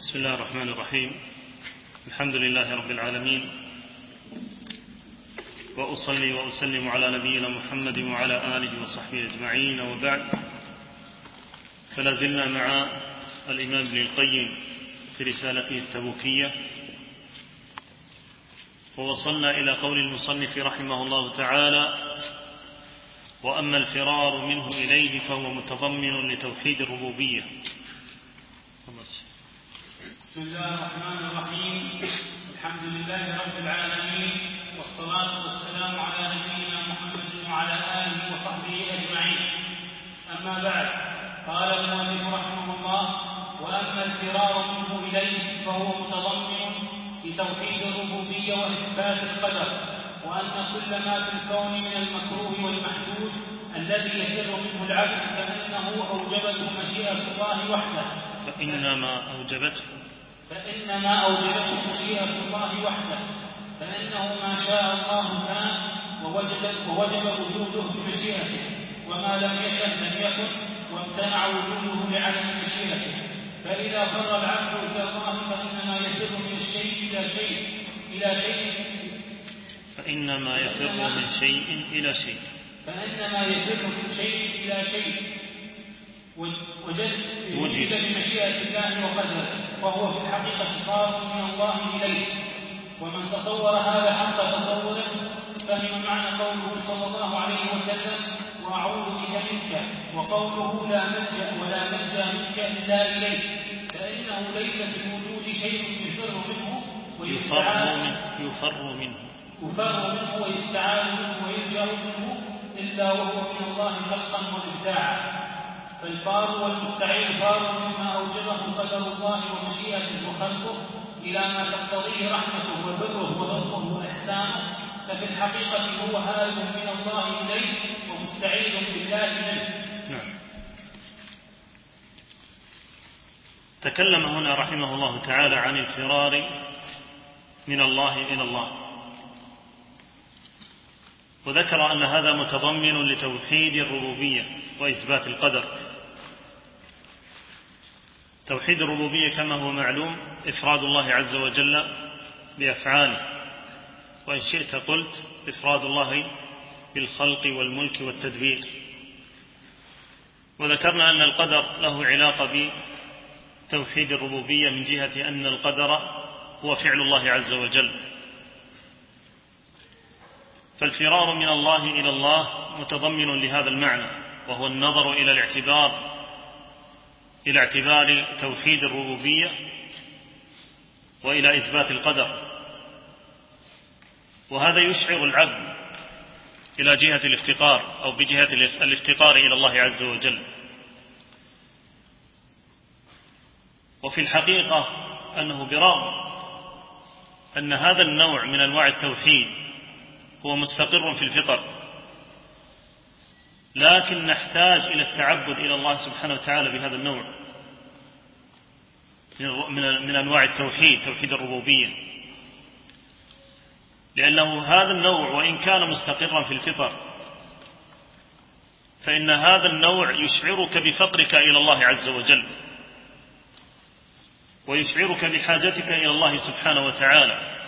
بسم الله الرحمن الرحيم. الحمد لله رب العالمين، وأصلي وأسلم على نبينا محمد وعلى آله وصحبه أجمعين، وبعد، فلا زلنا مع الإمام ابن القيم في رسالته التبوكية، ووصلنا إلى قول المصنف رحمه الله تعالى: وأما الفرار منه إليه فهو متضمن لتوحيد الربوبية. بسم الله الرحمن الرحيم. الحمد لله رب العالمين، والصلاة والسلام على نبينا محمد وعلى آله وصحبه أجمعين. أما بعد، قال المؤلف رحمه الله: وأما الفرار منه إليه فهو متضمن لتوحيد الربوبية وإثبات القدر، وأن كل ما في الكون من المكروه والمحدود الذي يفر منه العبد فإنما أوجبته مشيئة الله وحده، فإنه ما شاء الله كان ووجب وجوده بمشيئته، وما لم يشأ لم يكن وامتنع وجوده لعدم مشيئته. فإذا فر العبد إلى الله فإنما يفر من شيء إلى شيء وجد بمشيئة الله وقدره، وهو في الحقيقة فار من الله إليه. ومن تصور هذا حق تصوره فهم معنى قوله صلى الله عليه وسلم: وأعوذ بك منك، وقوله: لا ملجأ ولا منجا منك إلا إليك، فإنه ليس في الوجود شيء يفر منه ويستعاذ منه ويلجأ منه إلا وهو من الله خلقا وإبداعا. فالفار والمستعيذ فار مما أوجبه قدر الله ومشيئته وخلقه إلى ما تقتضيه رحمته وبره ولطفه وإحسانه، ففي الحقيقة هو هارب من الله إليه ومستعيذ بالله منه. نعم. تكلم هنا رحمه الله تعالى عن الفرار من الله إلى الله، وذكر أن هذا متضمن لتوحيد الربوبية وإثبات القدر. توحيد الربوبية كما هو معلوم إفراد الله عز وجل بأفعاله، وإن شئت قلت إفراد الله بالخلق والملك والتدبير. وذكرنا أن القدر له علاقة بتوحيد الربوبية من جهة أن القدر هو فعل الله عز وجل. فالفرار من الله إلى الله متضمن لهذا المعنى، وهو النظر إلى اعتبار توحيد الربوبية وإلى إثبات القدر. وهذا يشعر العبد إلى جهة الافتقار أو بجهة الافتقار إلى الله عز وجل. وفي الحقيقة أنه برغم أن هذا النوع من أنواع التوحيد هو مستقر في الفطر، لكن نحتاج إلى التعبد إلى الله سبحانه وتعالى بهذا النوع من أنواع التوحيد، توحيد الربوبية، لأنه هذا النوع وإن كان مستقرا في الفطر فإن هذا النوع يشعرك بفقرك إلى الله عز وجل، ويشعرك بحاجتك إلى الله سبحانه وتعالى،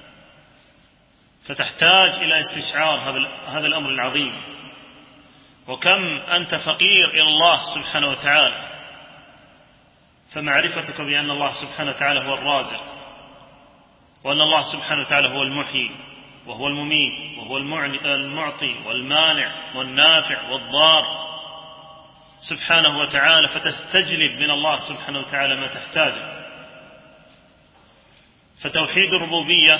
فتحتاج إلى استشعار هذا الأمر العظيم. وكم أنت فقير إلى الله سبحانه وتعالى، فمعرفتك بأن الله سبحانه وتعالى هو الرازق، وأن الله سبحانه وتعالى هو المحيي وهو المميت وهو المعطي والمانع والنافع والضار سبحانه وتعالى، فتستجلب من الله سبحانه وتعالى ما تحتاجه. فتوحيد الربوبية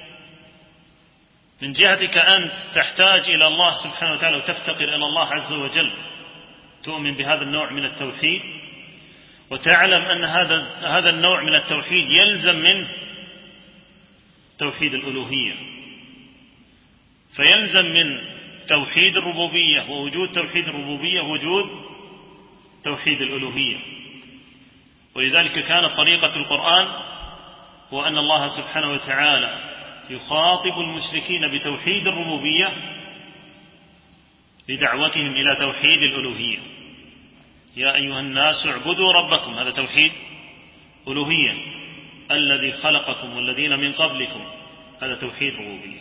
من جهتك أنت تحتاج إلى الله سبحانه وتعالى وتفتقر إلى الله عز وجل، تؤمن بهذا النوع من التوحيد، وتعلم أن هذا النوع من التوحيد يلزم منه توحيد الألوهية. فيلزم من توحيد الربوبية ووجود توحيد الربوبية وجود توحيد الألوهية. ولذلك كانت طريقة القرآن هو أن الله سبحانه وتعالى يخاطب المشركين بتوحيد الربوبية لدعوتهم إلى توحيد الألوهية. يا أيها الناس اعبدوا ربكم، هذا توحيد ألوهية، الذي خلقكم والذين من قبلكم، هذا توحيد ربوبية.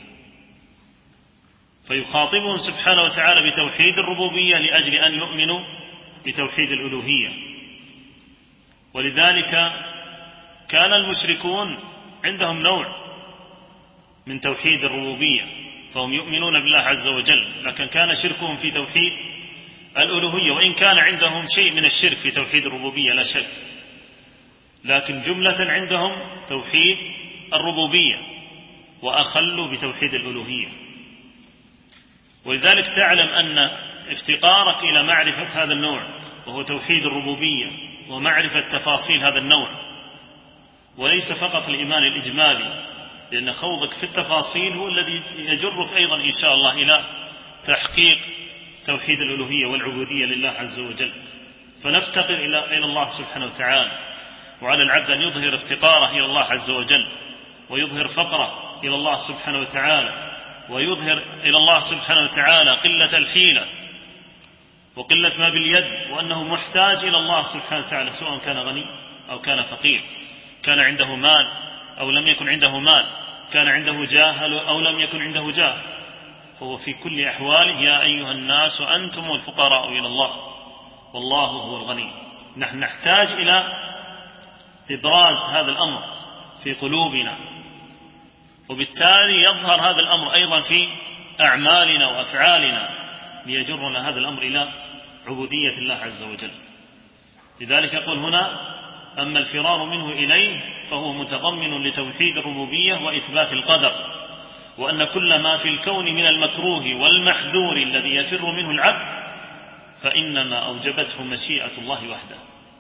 فيخاطبهم سبحانه وتعالى بتوحيد الربوبية لأجل أن يؤمنوا بتوحيد الألوهية. ولذلك كان المشركون عندهم نوع من توحيد الربوبية، فهم يؤمنون بالله عز وجل، لكن كان شركهم في توحيد الألوهية، وإن كان عندهم شيء من الشرك في توحيد الربوبية لا شك، لكن جملة عندهم توحيد الربوبية وأخلوا بتوحيد الألوهية. ولذلك تعلم أن افتقارك إلى معرفة هذا النوع وهو توحيد الربوبية ومعرفة تفاصيل هذا النوع، وليس فقط الإيمان الإجمالي، لأن خوضك في التفاصيل هو الذي يجرك أيضا إن شاء الله إلى تحقيق توحيد الألوهية والعبودية لله عز وجل. فنفتقر إلى الله سبحانه وتعالى، وعلى العبد أن يظهر افتقاره إلى الله عز وجل، ويظهر فقره إلى الله سبحانه وتعالى، ويظهر إلى الله سبحانه وتعالى قلة الحيلة وقلة ما باليد، وأنه محتاج إلى الله سبحانه وتعالى، سواء كان غني أو كان فقير، كان عنده مال أو لم يكن عنده مال، كان عنده جاه أو لم يكن عنده جاه، فهو في كل أحواله يا أيها الناس أنتم الفقراء إلى الله والله هو الغني. نحن نحتاج إلى إبراز هذا الأمر في قلوبنا، وبالتالي يظهر هذا الأمر أيضا في أعمالنا وأفعالنا ليجرنا هذا الأمر إلى عبودية الله عز وجل. لذلك يقول هنا: أما الفرار منه إليه فهو متضمن لتوحيد الربوبية وإثبات القدر، وأن كل ما في الكون من المكروه والمحذور الذي يفر منه العبد فإنما أوجبته مشيئة الله وحده.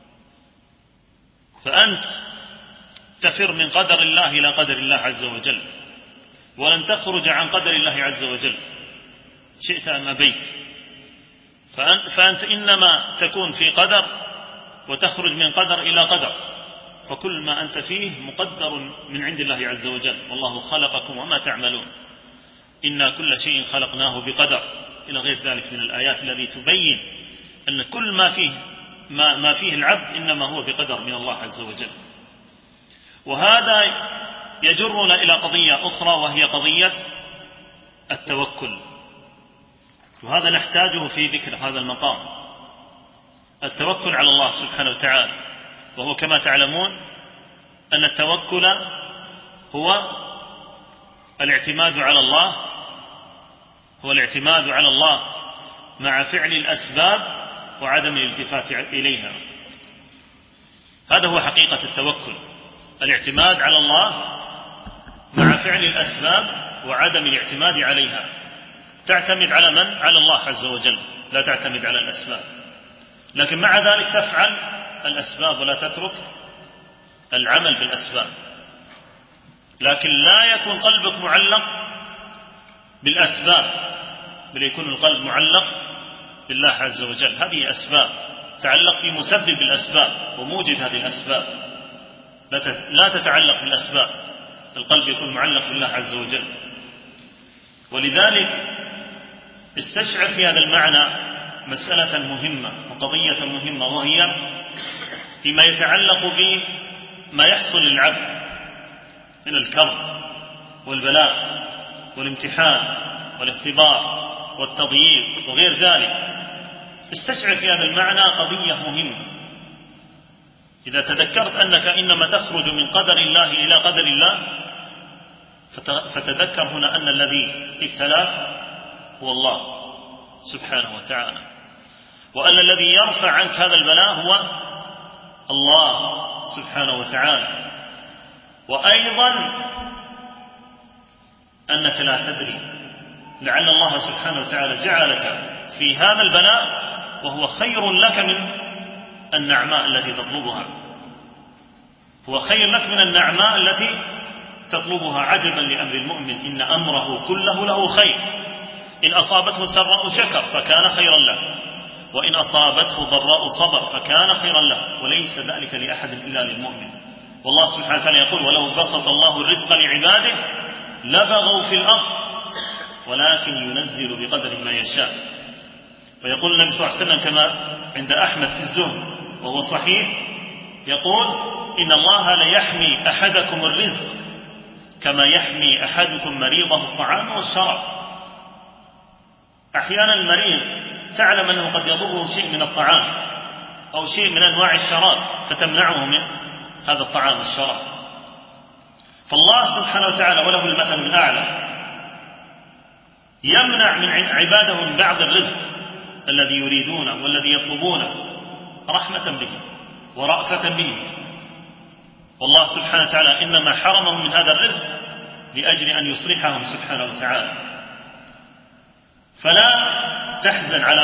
فأنت تفر من قدر الله إلى قدر الله عز وجل، ولن تخرج عن قدر الله عز وجل شئت أم أبيت، فأنت إنما تكون في قدر وتخرج من قدر إلى قدر، فكل ما أنت فيه مقدر من عند الله عز وجل. والله خلقكم وما تعملون، إنا كل شيء خلقناه بقدر، إلى غير ذلك من الآيات التي تبين أن كل ما فيه العبد إنما هو بقدر من الله عز وجل. وهذا يجرنا إلى قضية أخرى، وهي قضية التوكل، وهذا نحتاجه في ذكر هذا المقام، التوكل على الله سبحانه وتعالى. وهو كما تعلمون أن التوكل هو الاعتماد على الله، هو الاعتماد على الله مع فعل الأسباب وعدم الالتفات إليها. هذا هو حقيقة التوكل، الاعتماد على الله مع فعل الأسباب وعدم الاعتماد عليها. تعتمد على من؟ على الله عز وجل، لا تعتمد على الأسباب، لكن مع ذلك تفعل الأسباب ولا تترك العمل بالأسباب. لكن لا يكون قلبك معلق بالأسباب، بل يكون القلب معلق بالله عز وجل. هذه أسباب، تعلق بمسبب الأسباب وموجد هذه الأسباب، لا تتعلق بالأسباب، القلب يكون معلق بالله عز وجل. ولذلك استشعر في هذا المعنى مسألة مهمة وقضية مهمة، وهي فيما يتعلق بما يحصل للعبد من الكرب والبلاء والامتحان والاختبار والتضييق وغير ذلك. استشعر في هذا المعنى قضية مهمة. إذا تذكرت أنك إنما تخرج من قدر الله إلى قدر الله، فتذكر هنا أن الذي ابتلاك هو الله سبحانه وتعالى، وأن الذي يرفع عنك هذا البلاء هو الله سبحانه وتعالى. وأيضا أنك لا تدري، لعل الله سبحانه وتعالى جعلك في هذا البلاء وهو خير لك من النعماء التي تطلبها، هو خير لك من النعماء التي تطلبها. عجبا لأمر المؤمن، إن أمره كله له خير، إن أصابته سراء شكر فكان خيرا له، وإن أصابته ضراء صبر فكان خيرا له، وليس ذلك لأحد إلا للمؤمن. والله سبحانه وتعالى يقول: ولو بسط الله الرزق لعباده لبغوا في الأرض ولكن ينزل بقدر ما يشاء. ويقول النبي صلى الله عليه وسلم كما عند أحمد في الزهد وهو صحيح، يقول: إن الله ليحمي أحدكم الرزق كما يحمي أحدكم مريضه الطعام والشراب. أحيانا المريض تعلم أنه قد يضره شيء من الطعام أو شيء من أنواع الشراب فتمنعه من هذا الطعام والشراب. فالله سبحانه وتعالى وله المثل الأعلى يمنع من عباده من بعض الرزق الذي يريدونه والذي يطلبونه رحمة به ورأفة به. والله سبحانه وتعالى إنما حرمهم من هذا الرزق لأجل أن يصلحهم سبحانه وتعالى. فلا تحزن على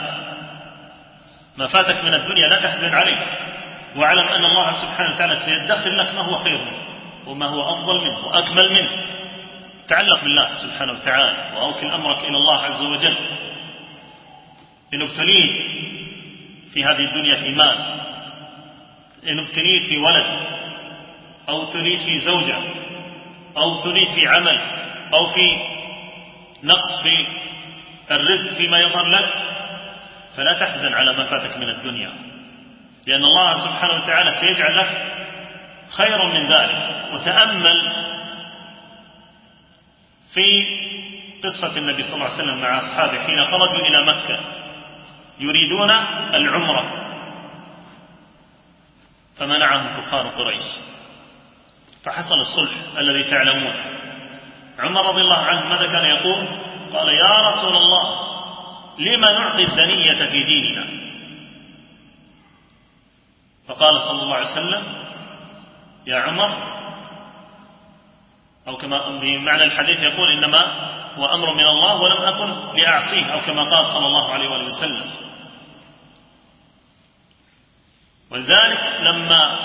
ما فاتك من الدنيا، لا تحزن عليه، واعلم أن الله سبحانه وتعالى سيدخر لك ما هو خير منه وما هو أفضل منه وأكمل منه. تعلق بالله سبحانه وتعالى وأوكل أمرك إلى الله عز وجل. إن ابتليت في هذه الدنيا في مال، إن ابتليت في ولد، أو ابتليت في زوجة، أو ابتليت في عمل، أو في نقص في الرزق فيما يظهر لك، فلا تحزن على ما فاتك من الدنيا، لأن الله سبحانه وتعالى سيجعل لك خيرا من ذلك. وتأمل في قصة النبي صلى الله عليه وسلم مع أصحابه حين خرجوا إلى مكة يريدون العمرة فمنعهم كفار قريش، فحصل الصلح الذي تعلمون. عمر رضي الله عنه ماذا كان يقول؟ قال: يا رسول الله، لما نعطي الدنية في ديننا؟ فقال صلى الله عليه وسلم: يا عمر، أو كما بمعنى الحديث يقول: إنما هو أمر من الله ولم أكن لأعصيه، أو كما قال صلى الله عليه وآله وسلم. ولذلك لما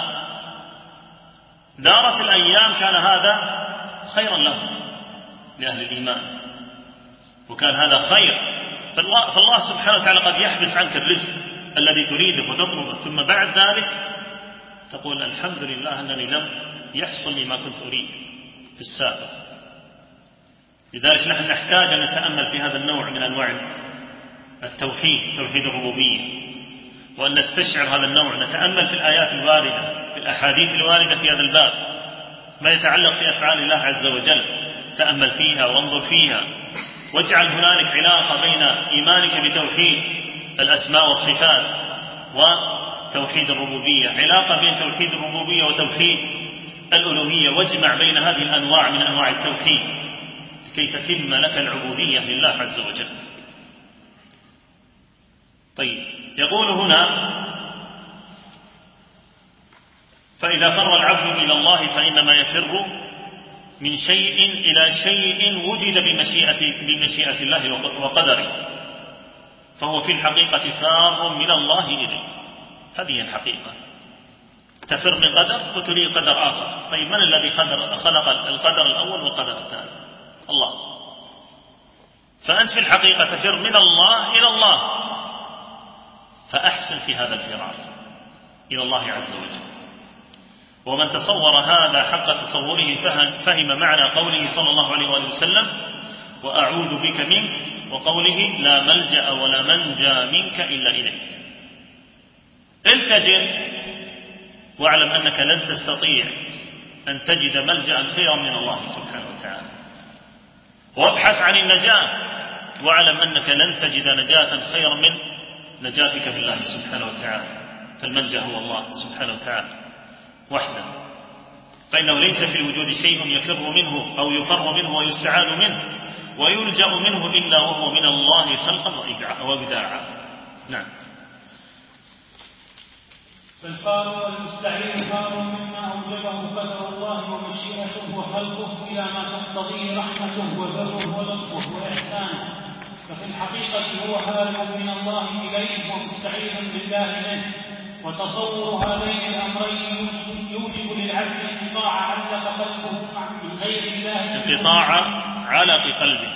دارت الأيام كان هذا خيرا لهم لأهل الإيمان، وكان هذا خير. فالله سبحانه وتعالى قد يحبس عنك الرزق الذي تريده وتطلبه، ثم بعد ذلك تقول: الحمد لله أنني لم يحصل لي ما كنت أريد في السابق. لذلك نحن نحتاج أن نتأمل في هذا النوع من أنواع التوحيد، توحيد الربوبية، وأن نستشعر هذا النوع. نتأمل في الآيات الواردة، في الأحاديث الواردة في هذا الباب، ما يتعلق في أفعال الله عز وجل، تأمل فيها وانظر فيها، واجعل هنالك علاقة بين إيمانك بتوحيد الأسماء والصفات وتوحيد الربوبية، علاقة بين توحيد الربوبية وتوحيد الألوهية، واجمع بين هذه الأنواع من أنواع التوحيد لكي تتم لك العبودية لله عز وجل. طيب، يقول هنا: فإذا فر العبد إلى الله فإنما يفر من شيء إلى شيء وجد بمشيئة الله وقدره، فهو في الحقيقة فار من الله إليه. هذه الحقيقة، تفر من قدر وتريد قدر آخر. طيب، من الذي خلق القدر الأول والقدر الثاني؟ الله. فأنت في الحقيقة تفر من الله إلى الله، فأحسن في هذا الفرار إلى الله عز وجل. ومن تصور هذا حق تصوره فهم معنى قوله صلى الله عليه وآله وسلم: وأعوذ بك منك، وقوله: لا ملجأ ولا منجى منك إلا إليك. التجئ واعلم أنك لن تستطيع أن تجد ملجأ خيرا من الله سبحانه وتعالى. وابحث عن النجاة واعلم أنك لن تجد نجاة خيرا من نجاتك بالله سبحانه وتعالى. فالملجأ هو الله سبحانه وتعالى وحده، فإنه ليس في الوجود شيء يفر منه أو يفر منه ويستعاذ منه ويلجأ منه إلا وهو من الله خلقا وإبداعا. نعم. فالفار والمستعين فار مما أوجبه قدر الله ومشيئته وخلقه إلى ما تقتضيه رحمته وبره ولطفه وإحسانه، ففي الحقيقة هو هارب من الله إليه ومستعين بالله منه. وتصور هذين الأمرين يوجب للعبد انقطاع علق قلبه من غير الله، انقطاع علق قلبه،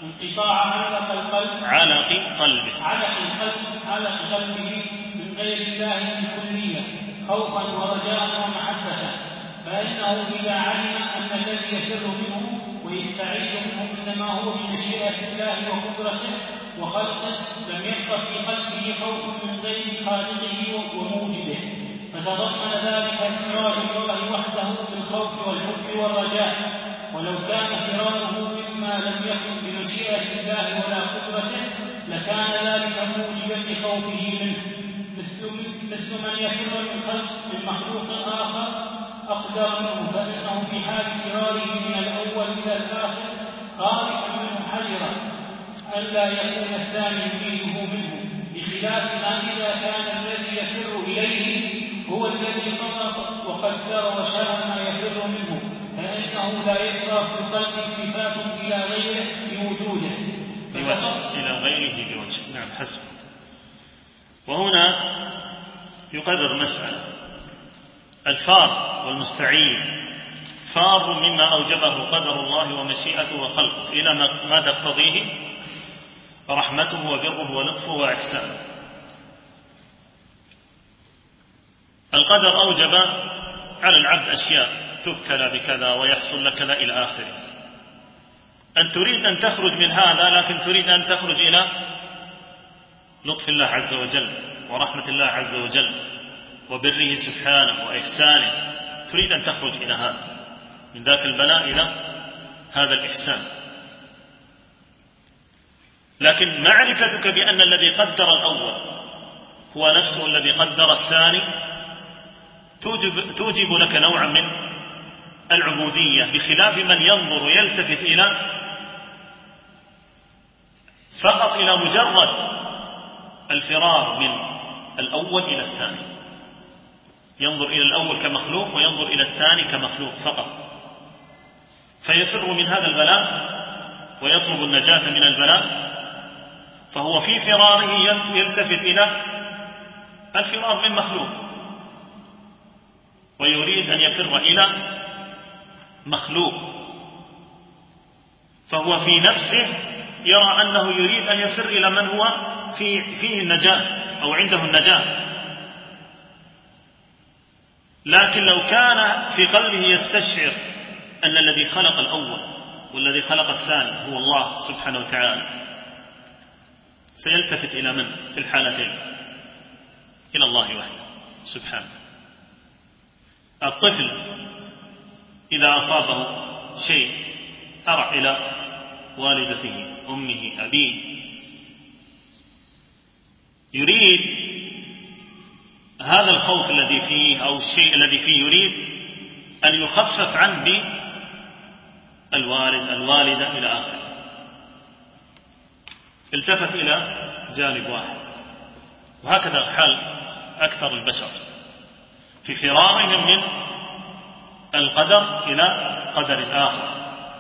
علق قلبه من غير الله بالكلية، خوفا ورجاء ومحبة. فإنه إذا علم أن الذي يفر منه ويستعيذ منه إنما هو بمشيئة الله وقدرته وخلقه، لم يبق في قلبه خوف من غير خالقه وموجده، فتضمن ذلك إفراد الله وحده بالخوف والحب والرجاء، ولو كان فراره مما لم يكن بمشيئة الله ولا قدرته لكان ذلك موجبا لخوفه منه، مثل من يفر من مخلوق آخر أقدر منه، فإنه في حال فراره من الأول إلى الآخر خائفا منه حذرا ألا يكون الثاني يريده منه، بخلاف ما إذا كان الذي يفر إليه هو الذي قضى وقدر وشاء ما يفر منه، فإنه لا يبقى في القلب التفات إلى غيره بوجوده إلى غيره بوجه. نعم، حسب. وهنا يقرر مسألة: الفار والمستعين فار مما أوجبه قدر الله ومشيئته وخلقه إلى ما تقتضيه رحمته وبره ولطفه وإحسانه. القدر أوجب على العبد أشياء: تبتلى بكذا ويحصل لك كذا إلى آخره. أن تريد أن تخرج من هذا، لكن تريد أن تخرج إلى لطف الله عز وجل ورحمة الله عز وجل وبره سبحانه وإحسانه، تريد أن تخرج إلى هذا، من ذاك البلاء إلى هذا الإحسان. لكن معرفتك بأن الذي قدر الأول هو نفسه الذي قدر الثاني توجب لك نوعا من العبودية، بخلاف من ينظر ويلتفت فقط إلى مجرد الفرار من الأول إلى الثاني، ينظر إلى الأول كمخلوق وينظر إلى الثاني كمخلوق فقط، فيفر من هذا البلاء ويطلب النجاة من البلاء، فهو في فراره يلتفت إلى الفرار من مخلوق ويريد أن يفر إلى مخلوق، فهو في نفسه يرى أنه يريد أن يفر إلى من هو فيه النجاة أو عنده النجاة. لكن لو كان في قلبه يستشعر أن الذي خلق الأول والذي خلق الثاني هو الله سبحانه وتعالى، سيلتفت إلى من في الحالتين؟ إلى الله وحده سبحانه. الطفل إذا أصابه شيء أرع إلى والدته أمه أبيه، يريد هذا الخوف الذي فيه أو الشيء الذي فيه يريد أن يخفف عنه بالوالد الوالدة إلى آخره، التفت إلى جانب واحد. وهكذا حال أكثر البشر في فرارهم من القدر إلى قدر آخر،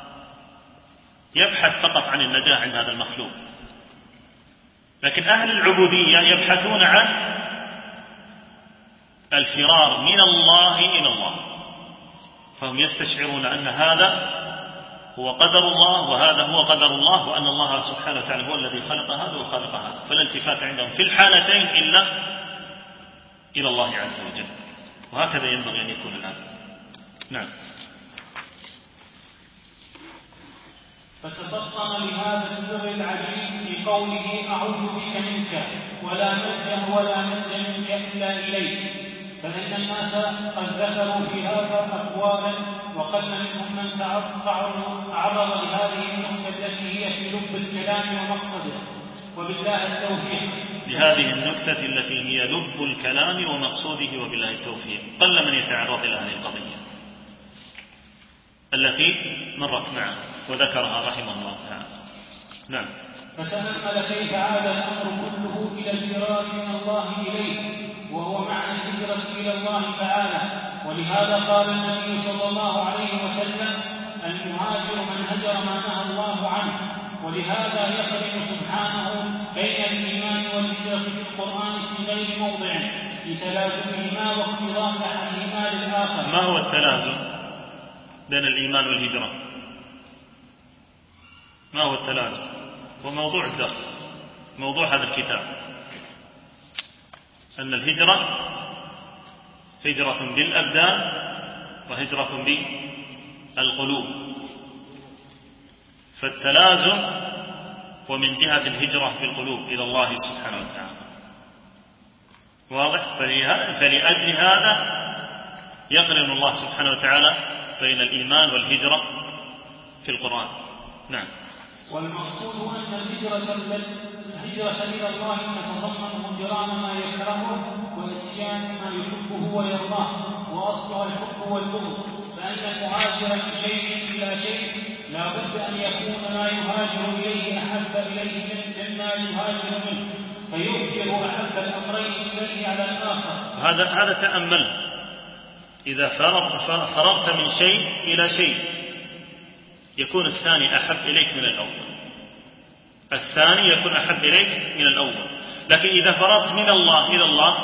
يبحث فقط عن النجاة عند هذا المخلوق. لكن أهل العبودية يبحثون عن الفرار من الله إلى الله، فهم يستشعرون أن هذا هو قدر الله وهذا هو قدر الله، وأن الله سبحانه وتعالى هو الذي خلق هذا وخلق هذا، فلا التفات عندهم في الحالتين إلا إلى الله عز وجل. وهكذا ينبغي أن يكون الآن. نعم. فتفطن لهذا السر العجيب في قوله أعوذ بك منك ولا ملجأ ولا منجا منك إلا إليك، فإن الناس قد ذكروا في هذا أقوالا، وقل منهم من تعرض لهذه النكتة التي هي في لب الكلام ومقصده، وبالله التوفيق. لهذه النكتة التي هي لب الكلام ومقصوده وبالله التوفيق، قل من يتعرض إلى هذه القضية التي مرت معه وذكرها رحمه الله تعالى. نعم. فتأمل كيف عاد الأمر كله إلى الفرار من الله إليه، وهو معنى الهجرة إلى الله تعالى. ولهذا قال النبي صلى الله عليه وسلم: المهاجر من هجر ما نهى الله عنه. ولهذا يفرق سبحانه بين الإيمان والهجرة في القرآن في غير موضع لتلازمهما واقتضاء أحدهما للآخر. ما هو التلازم بين الإيمان والهجرة؟ ما هو التلازم؟ هو موضوع الدرس، موضوع هذا الكتاب، أن الهجرة هجرة بالأبدان وهجرة بالقلوب، فالتلازم هو من جهة الهجرة بالقلوب إلى الله سبحانه وتعالى، واضح؟ فلأجل هذا يقرن الله سبحانه وتعالى بين الإيمان والهجرة في القرآن. نعم. والمقصود أن الهجرة إلى الله تتضمن هجران ما يكرهه وإتيان ما يحبه ويرضاه، وأصلها الحب والبغض، فإن المهاجر من شيء إلى شيء لا بد أن يكون ما يهاجر إليه أحب إليه مما يهاجر منه، فيؤثر أحب الأمرين إليه على الآخر. هذا تأمل، إذا فررت من شيء إلى شيء يكون الثاني أحب إليك من الأول، الثاني يكون أحب إليك من الأول. لكن إذا فررت من الله إلى الله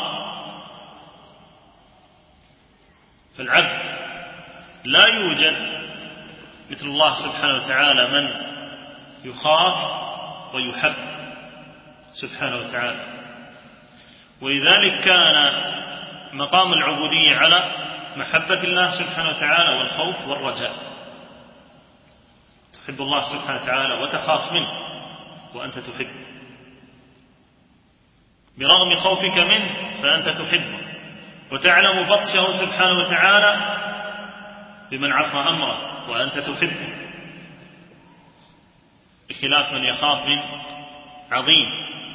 فالعبد لا يوجد مثل الله سبحانه وتعالى من يخاف ويحب سبحانه وتعالى. ولذلك كان مقام العبودية على محبة الله سبحانه وتعالى والخوف والرجاء. تحب الله سبحانه وتعالى وتخاف منه وأنت تحبه، برغم خوفك منه فأنت تحبه، وتعلم بطشه سبحانه وتعالى بمن عصى أمره وأنت تحبه، بخلاف من يخاف من عظيم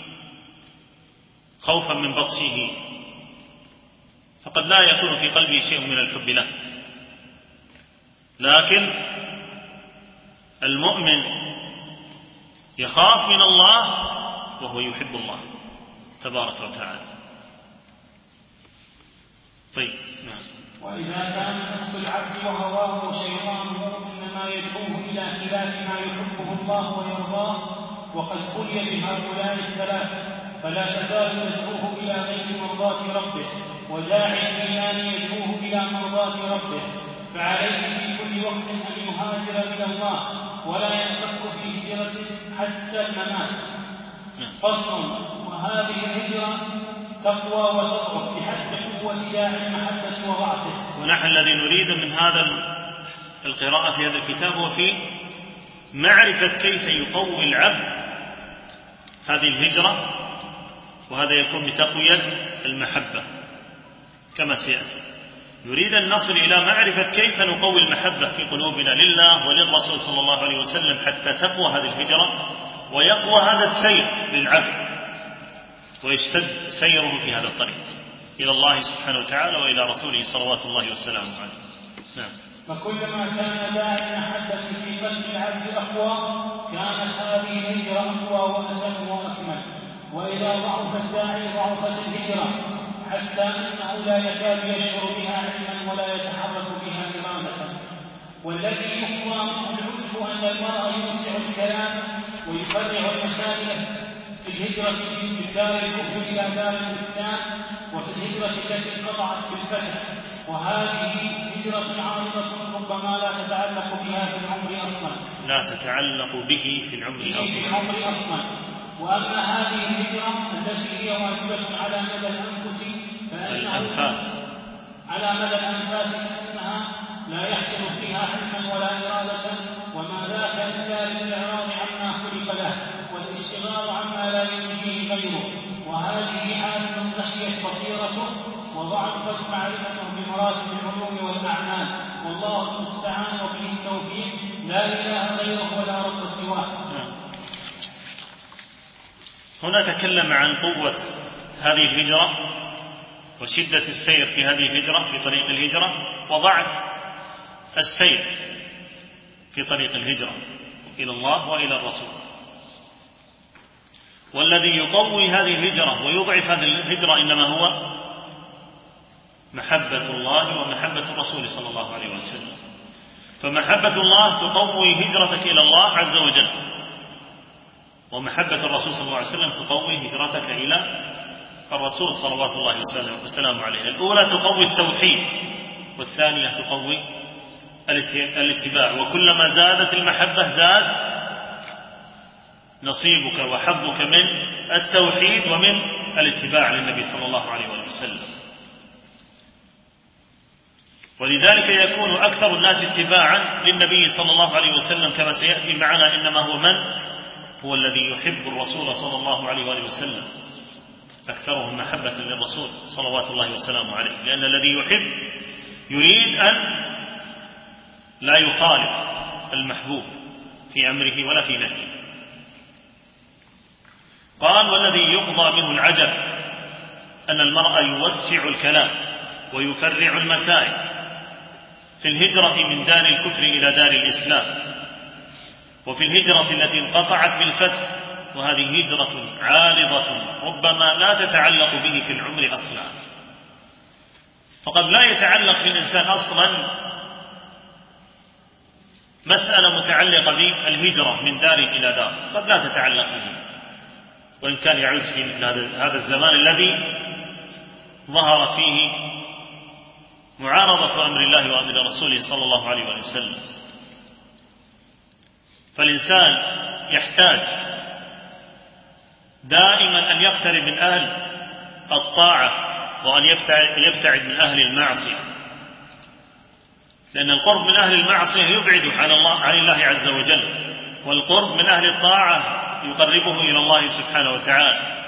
خوفا من بطشه فقد لا يكون في قلبه شيء من الحب له. لكن المؤمن يخاف من الله وهو يحب الله تبارك وتعالى. طيب. نعم. وإذا كان نفس العبد وهواه وشيطانه إنما يدعوه إلى خلاف ما يحبه الله ويرضاه وقد خلي بهؤلاء الثلاث، فلا تزال تدعوه إلى غير مرضاة ربه، وداعي الإيمان يدعوه إلى مرضاة ربه، فعليه في كل وقت أن يهاجر إلى الله ولا ينفك في هجرته حتى الممات. فصل. وهذه الهجرة تقوى وتضعف بحسب قوة داعي المحبة وضعفه. ونحن الذي نريد من هذا القراءة في هذا الكتاب هو في معرفة كيف يقوي العبد هذه الهجرة، وهذا يكون بتقوية المحبة كما سيأتي. نريد أن نصل إلى معرفة كيف نقوي المحبة في قلوبنا لله وللرسول صلى الله عليه وسلم حتى تقوى هذه الهجرة ويقوى هذا السير للعبد ويشتد سيره في هذا الطريق إلى الله سبحانه وتعالى وإلى رسوله صلوات الله وسلامه عليه. نعم. فكلما كان داعي المحبة في قلب العبد أقوى كانت هذه الهجرة أقوى وأتم وأكمل، وإذا ضعف الداعي ضعفت الهجرة حتى أنه لا يكاد يشعر بها علما ولا يتحرك بها إرادة. والذي يقوى منه العجب أن المرء يوسع الكلام ويفرع المسائل في الهجرة من دار الكفر إلى دار الإسلام، وفي الهجرة التي انقطعت بالفتح، وهذه هجرة عارضة ربما لا تتعلق بها في العمر أصلا، لا تتعلق به في العمر أصلا. وأما هذه الهجرة التي هي واجبة على مدى الأنفس فإنها لا يحصل فيها علما ولا إرادة، وما ذاك إلا للإعراض عما خلق له والاشتغال عما لا ينجيه غيره. وهذه حال خشيت بصيرته وضعفت معرفته بمراتب العلوم والأعمال، والله المستعان وبه التوفيق، لا إله غيره ولا رب سواه. هنا تكلم عن قوة هذه الهجرة وشدة السير في هذه الهجرة في طريق الهجرة، وضعف السير في طريق الهجرة إلى الله وإلى الرسول. والذي يقوي هذه الهجرة ويضعف هذه الهجرة إنما هو محبة الله ومحبة الرسول صلى الله عليه وسلم. فمحبة الله تقوي هجرتك إلى الله عز وجل، ومحبة الرسول صلى الله عليه وسلم تقوي هجرتك إلى الرسول صلوات الله وسلامه عليه. الأولى تقوي التوحيد، والثانية تقوي الاتباع. وكلما زادت المحبة زاد نصيبك وحظك من التوحيد ومن الاتباع للنبي صلى الله عليه وسلم. ولذلك يكون أكثر الناس اتباعا للنبي صلى الله عليه وسلم كما سيأتي معنا إنما هو من هو الذي يحب الرسول صلى الله عليه وسلم. أكثرهم محبة للرسول صلوات الله وسلامه عليه، لأن الذي يحب يريد أن لا يخالف المحبوب في أمره ولا في نهيه. قال: والذي يقضى منه العجب أن المرء يوسع الكلام ويفرع المسائل في الهجرة من دار الكفر إلى دار الإسلام، وفي الهجرة التي انقطعت بالفتح، وهذه هجرة عارضة ربما لا تتعلق به في العمر أصلا. فقد لا يتعلق بالإنسان أصلا مسألة متعلقة بالهجرة من دار إلى دار، قد لا تتعلق به، وإن كان يعود في مثل هذا الزمان الذي ظهر فيه معارضة أمر الله وأمر رسوله صلى الله عليه وسلم. فالإنسان يحتاج دائما أن يقترب من أهل الطاعة وأن يبتعد من أهل المعصية، لأن القرب من أهل المعصية يبعده عن الله عز وجل، والقرب من أهل الطاعة يقربه إلى الله سبحانه وتعالى.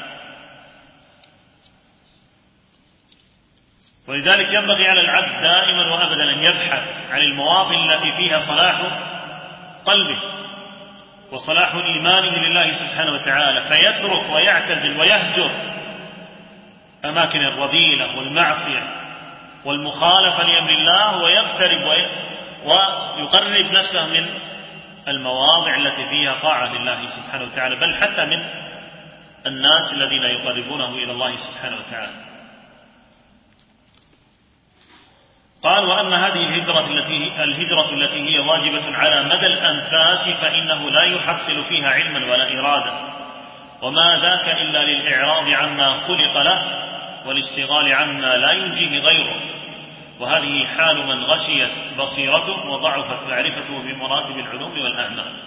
ولذلك ينبغي على العبد دائما وأبدا أن يبحث عن المواطن التي فيها صلاح قلبه وصلاح إيمانه لله سبحانه وتعالى، فيترك ويعتزل ويهجر أماكن الرذيلة والمعصية والمخالفة لأمر الله، ويقترب ويقرب نفسه من المواضع التي فيها طاعة لله سبحانه وتعالى، بل حتى من الناس الذين يقربونه إلى الله سبحانه وتعالى. قال: وأما هذه الهجرة التي هي واجبة على مدى الأنفاس فإنه لا يحصل فيها علما ولا إرادة، وما ذاك إلا للإعراض عما خلق له والاشتغال عما لا ينجيه غيره، وهذه حال من غشيت بصيرته وضعفت معرفته بمراتب العلوم والأعمال.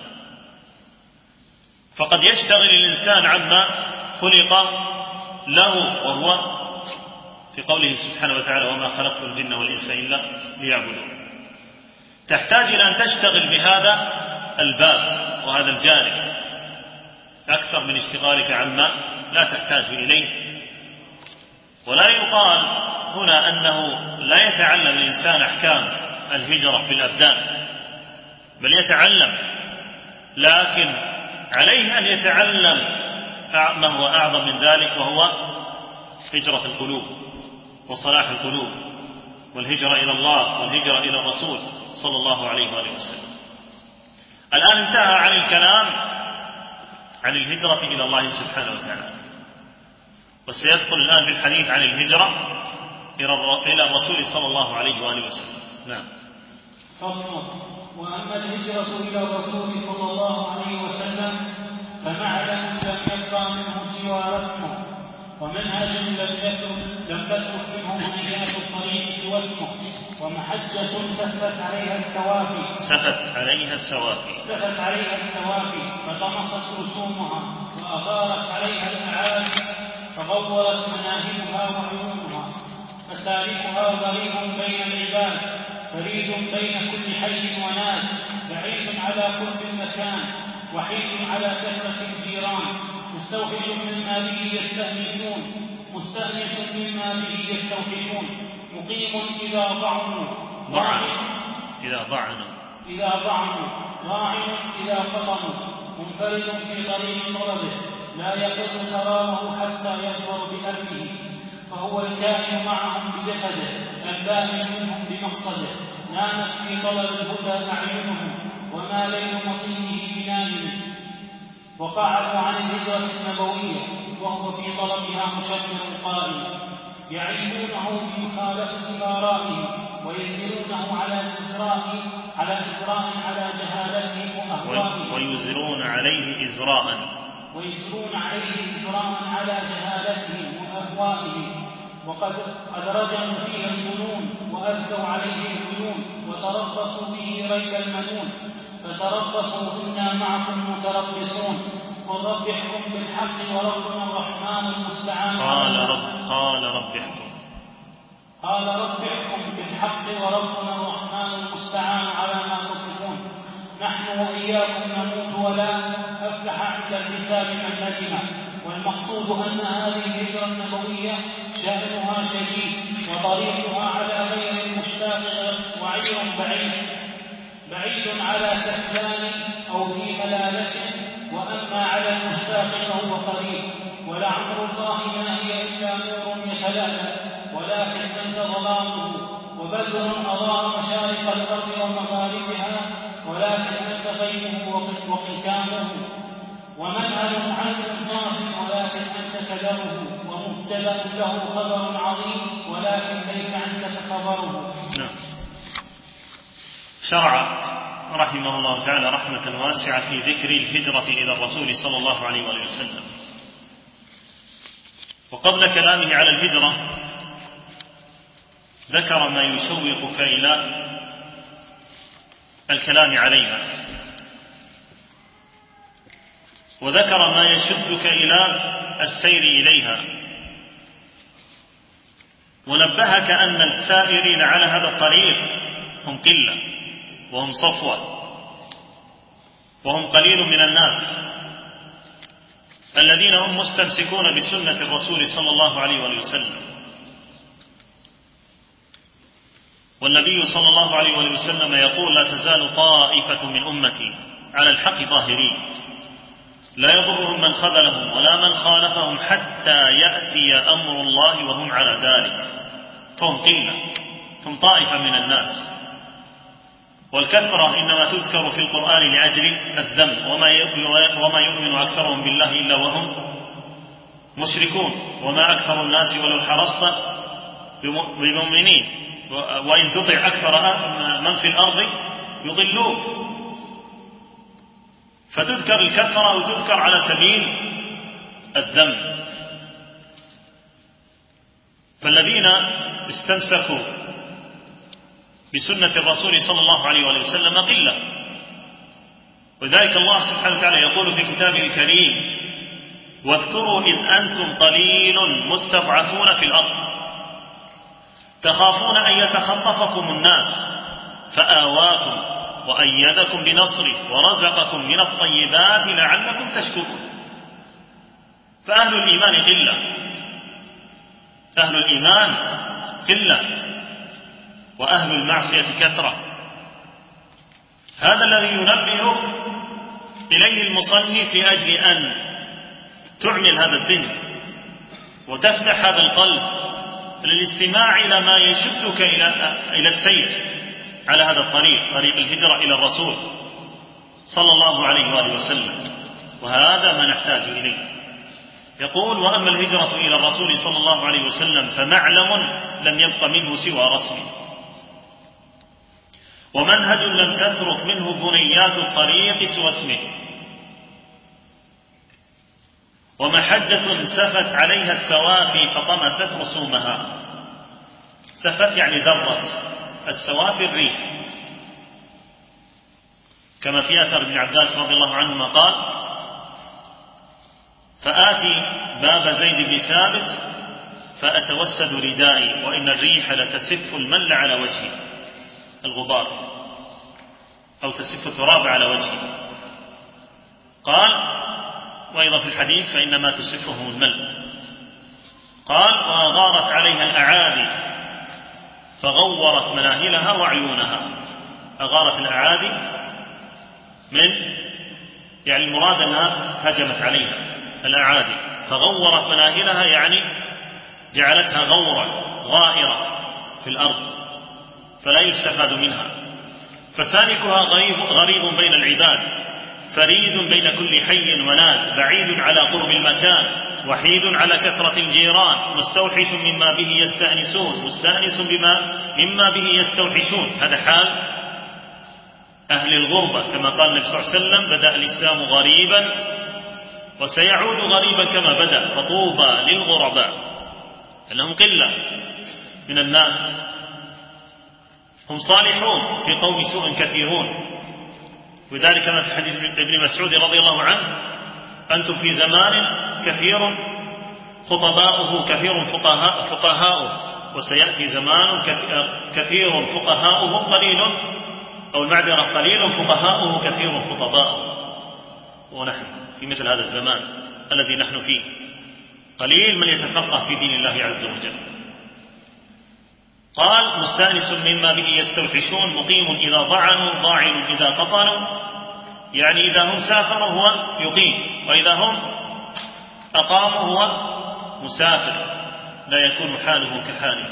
فقد يشتغل الإنسان عما خلق له، وهو في قوله سبحانه وتعالى: وما خلقت الجن والإنس إلا ليعبدون. تحتاج إلى أن تشتغل بهذا الباب وهذا الجانب أكثر من اشتغالك عما لا تحتاج إليه. ولا يقال هنا أنه لا يتعلم الإنسان أحكام الهجرة بالأبدان، بل يتعلم، لكن عليه أن يتعلم ما هو أعظم من ذلك، وهو هجرة القلوب وصلاح القلوب والهجرة إلى الله والهجرة إلى الرسول صلى الله عليه وآله وسلم. الآن انتهى عن الكلام عن الهجرة إلى الله سبحانه وتعالى، وسيدخل الآن بالحديث عن الهجرة إلى الرسول صلى الله عليه وآله وسلم. نعم. فصل: وأما الهجرة إلى الرسول صلى الله عليه وسلم فمعلم لم يبقى منه سوى رسمه، ومنهج لم تترك منه منهجات الطريق سوى اسمه، ومحجة سفت عليها السوافي فطمست رسومها وأغارت عليها الأعالي فغورت مناهبها وعيونها، فسالكها غريب بين العباد، فريد بين كل حي وناد، بعيد على قرب المكان، وحيد على كثرة الجيران، مستوحش مما به يستأنسون، مستأنس مما به يستوحشون، مقيم إذا ضعنوا، راع إذا فطنوا، منفرد في طريق طلبه، لا يقر كرامه حتى يظهر بأهله، فهو الكائن معهم بجسده، البائن منهم بمقصده، نامت في طلب الهدى أعينهم، وما ليل مطيه بنائم. وقعدوا عن الهجرة النبوية وهو في طلبها مشمر قائم، يعيبونه بمخالفة آرائه، ويزرونه على إزراء على جهالتهم وأهوائهم، ويزرون عليه إزراء على جهالتهم وأهوائهم، وقد رجموا فيها الجنون وألقوا عليه الجنون، وتربصوا به ريب المنون، فتربصوا إنا معكم متربصون، والرب يحكم بالحق وربنا الرحمن المستعان. قال رب احكم بالحق وربنا الرحمن المستعان على ما تصفون. نحن وإياكم نموت ولا أفلح عند الحساب من ندم، والمقصود أن هذه الهجرة النبوية شأنها شديد وطريقها على غير المشتاق وعير بعيد على كسلان أو في ملالته، وأما على المشتاق فهو قريب. ولعمر الله ما هي إلا نور يتلألأ، ولكن أنت ظلامه، وبدر أضاء مشارق الأرض ومغاربها، ولكن أنت غيبه وختامه، ومنهل عدل صاف، ولكن أنت كدره، ومبتدأ له خبر عظيم، ولكن ليس عندك خبره. شرع رحمه الله تعالى رحمة واسعة في ذكر الهجرة إلى الرسول صلى الله عليه وآله وسلم. وقبل كلامه على الهجرة ذكر ما يشوقك إلى الكلام عليها، وذكر ما يشدك إلى السير إليها، ونبهك أن السائرين على هذا الطريق هم قلة وهم صفوة وهم قليل من الناس الذين هم مستمسكون بسنة الرسول صلى الله عليه وآله وسلم. والنبي صلى الله عليه وآله وسلم يقول: لا تزال طائفة من أمتي على الحق ظاهرين لا يضرهم من خذلهم ولا من خالفهم حتى يأتي أمر الله وهم على ذلك. فهم قلة، هم طائفة من الناس. والكثرة إنما تذكر في القرآن لأجل الذم، وما يؤمن أكثرهم بالله إلا وهم مشركون، وما أكثر الناس ولو حرصت بمؤمنين، وإن تطع أكثر من في الأرض يضلوك. فتذكر الكثرة وتذكر على سبيل الذم. فالذين استمسكوا بسنة الرسول صلى الله عليه وآله وسلم قلة، وذلك الله سبحانه وتعالى يقول في كتابه الكريم: واذكروا إذ أنتم قليل مستضعفون في الأرض تخافون أن يتخطفكم الناس فآواكم وأيدكم بنصره ورزقكم من الطيبات لعلكم تشكرون. فأهل الإيمان قلة، أهل الإيمان قلة، وأهل المعصية كثرة. هذا الذي ينبه إليه المصنف لأجل أن تعمل هذا الذهن وتفتح هذا القلب للاستماع إلى ما يشدك إلى السير على هذا الطريق، طريق الهجرة إلى الرسول صلى الله عليه وآله وسلم. وهذا ما نحتاج إليه. يقول: وأما الهجرة إلى الرسول صلى الله عليه وسلم فمعلم لم يبق منه سوى رسمه، ومنهج لم تترك منه بنيات الطريق سوى اسمه، ومحجة سفت عليها السوافي فطمست رسومها. سفت يعني ذرت، السوافي الريح، كما في أثر ابن عباس رضي الله عنهما قال: فآتي باب زيد بن ثابت فأتوسد ردائي وإن الريح لتسف المل على وجهي، الغبار، أو تسف التراب على وجهي. قال: وأيضا في الحديث: فإنما تسفه المل. قال: وأغارت عليها الأعادي فغورت مناهلها وعيونها. أغارت الأعادي يعني المراد أنها هجمت عليها الأعادي، فغورت مناهلها يعني جعلتها غورا غائرة في الأرض فلا يستفاد منها. فسالكها غريب بين العباد، فريد بين كل حي وناد، بعيد على قرب المكان، وحيد على كثرة الجيران، مستوحش مما به يستأنسون، مستأنس مما به يستوحشون. هذا حال أهل الغربة، كما قال النبي صلى الله عليه وسلم: بدأ الإسلام غريبا وسيعود غريبا كما بدأ، فطوبى للغرباء. أنهم قلة من الناس، هم صالحون في قوم سوء كثيرون. وذلك ما في حديث ابن مسعود رضي الله عنه: أنتم في زمان كثير خطباؤه كثير فقهاؤه، وسيأتي زمان كثير فقهاؤه قليل، أو المعذرة قليل فقهاؤه كثير خطباؤه. ونحن في مثل هذا الزمان الذي نحن فيه، قليل من يتفقه في دين الله عز وجل. قال: مستأنس مما به يستوحشون، مقيم إذا ضعنوا، ضاعن إذا قطنوا، يعني إذا هم سافروا هو يقيم، وإذا هم أقاموا هو مسافر، لا يكون حاله كحاله.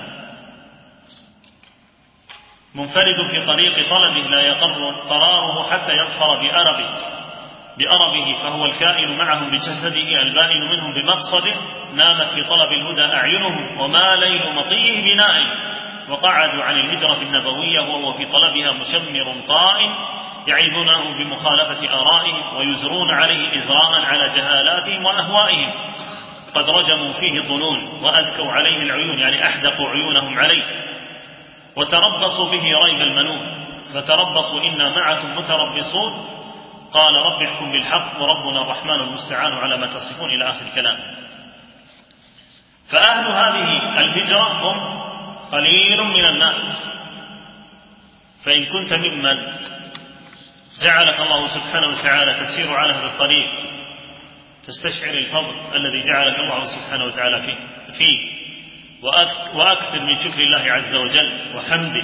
منفرد في طريق طلبه، لا يقر قراره حتى يظفر بأربه، فهو الكائن معهم بجسده، البائن منهم بمقصده. نامت في طلب الهدى أعينهم، وما ليل مطيه بنائل، وقعدوا عن الهجرة النبوية وهو في طلبها مشمر طائن، يعيبونه بمخالفة آرائهم، ويزرون عليه إزراء على جهالاتهم وأهوائهم. قد رجموا فيه الظنون، وأذكوا عليه العيون، يعني أحدقوا عيونهم عليه، وتربصوا به ريب المنون، فتربصوا إنا معكم متربصون. قال: رب احكم بالحق، وربنا الرحمن المستعان على ما تصفون، إلى آخر الكلام. فأهل هذه الهجرة هم قليل من الناس، فإن كنت ممن جعلك الله سبحانه وتعالى تسير على هذا الطريق، فاستشعر الفضل الذي جعلك الله سبحانه وتعالى فيه، وأكثر من شكر الله عز وجل وحمده،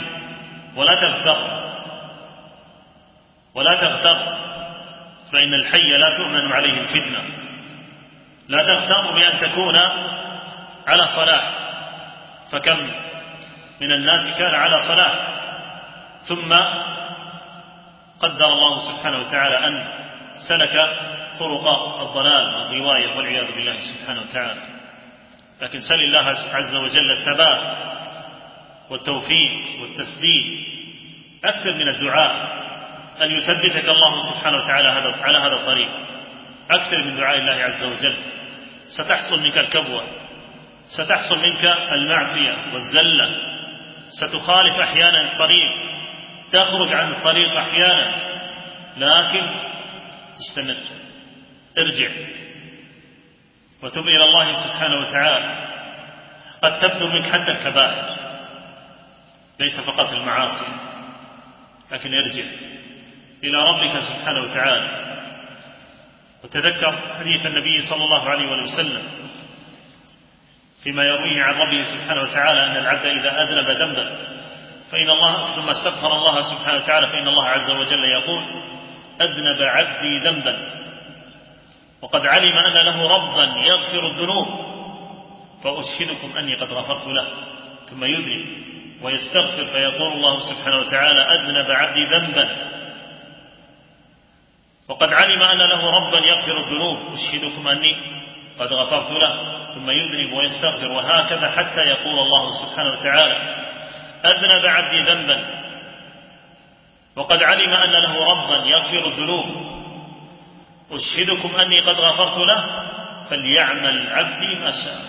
ولا تغتر، فإن الحي لا تؤمن عليه الفتنة. لا تغتر بأن تكون على صلاح، فكم من الناس كان على صلاح ثم قدر الله سبحانه وتعالى أن سلك طرق الضلال والغواية والعياذ بالله سبحانه وتعالى. لكن سل الله عز وجل الثبات والتوفيق والتسديد أكثر من الدعاء أن يثبتك الله سبحانه وتعالى على هذا الطريق، أكثر من دعاء الله عز وجل. ستحصل منك الكبوة، ستحصل منك المعصية والزلة، ستخالف أحيانا الطريق، تخرج عن الطريق أحيانا، لكن استمر، ارجع وتب إلى الله سبحانه وتعالى. قد تبدو منك حتى الكبائر، ليس فقط المعاصي، لكن ارجع إلى ربك سبحانه وتعالى. وتذكر حديث النبي صلى الله عليه وسلم فيما يرويه عن ربه سبحانه وتعالى أن العبد إذا أذنب ذنبا ثم استغفر الله سبحانه وتعالى، فإن الله عز وجل يقول: أذنب عبدي ذنبا وقد علم أن له ربا يغفر الذنوب، فأشهدكم أني قد غفرت له. ثم يذنب ويستغفر، فيقول الله سبحانه وتعالى: أذنب عبدي ذنبا وقد علم أن له ربا يغفر الذنوب، أشهدكم أني قد غفرت له. ثم يذنب ويستغفر، وهكذا حتى يقول الله سبحانه وتعالى: أذنب عبدي ذنبا وقد علم أن له ربا يغفر الذنوب، أشهدكم أني قد غفرت له، فليعمل عبدي ما شاء.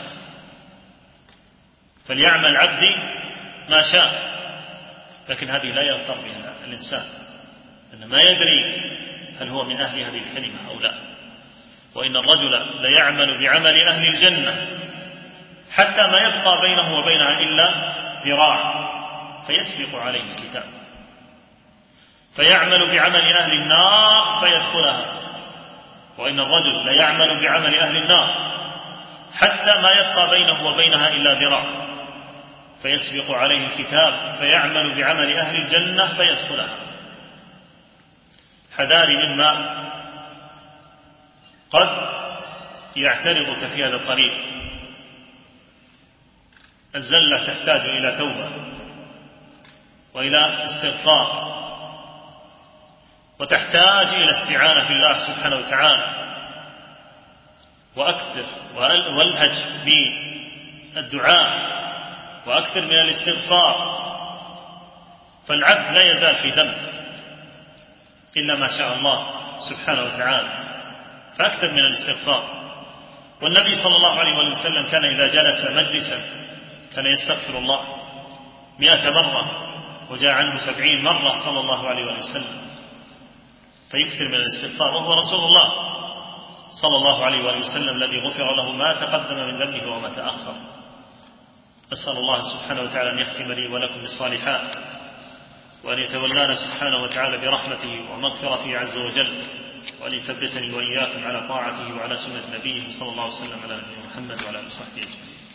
فليعمل عبدي ما شاء. لكن هذه لا يغتر بها الإنسان، أنه ما يدري هل هو من أهل هذه الكلمة أو لا. وإن الرجل ليعمل بعمل أهل الجنة حتى ما يبقى بينه وبينها إلا ذراع، فيسبق عليه الكتاب، فيعمل بعمل أهل النار فيدخلها. وإن الرجل ليعمل بعمل أهل النار حتى ما يبقى بينه وبينها إلا ذراع، فيسبق عليه الكتاب فيعمل بعمل أهل الجنة فيدخلها. حذاري مما قد يعترضك في هذا الطريق. الزلة تحتاج إلى توبة وإلى استغفار، وتحتاج إلى استعانة بالله سبحانه وتعالى، وأكثر والهج بالدعاء وأكثر من الاستغفار. فالعبد لا يزال في ذنب إلا ما شاء الله سبحانه وتعالى، فأكثر من الاستغفار. والنبي صلى الله عليه وسلم كان إذا جلس مجلسا كان يستغفر الله 100 مرة، وجاء عنه 70 مرة صلى الله عليه وسلم، فيكثر من الاستغفار. وهو رسول الله صلى الله عليه وسلم الذي غفر له ما تقدم من ذنبه وما تأخر. أسأل الله سبحانه وتعالى أن يختم لي ولكم بالصالحات، وأن يتولانا سبحانه وتعالى برحمته ومغفرته عز وجل، وأن يثبتني وإياكم على طاعته وعلى سنة نبيه صلى الله عليه وسلم على نبينا محمد وعلى آله وصحبه أجمعين.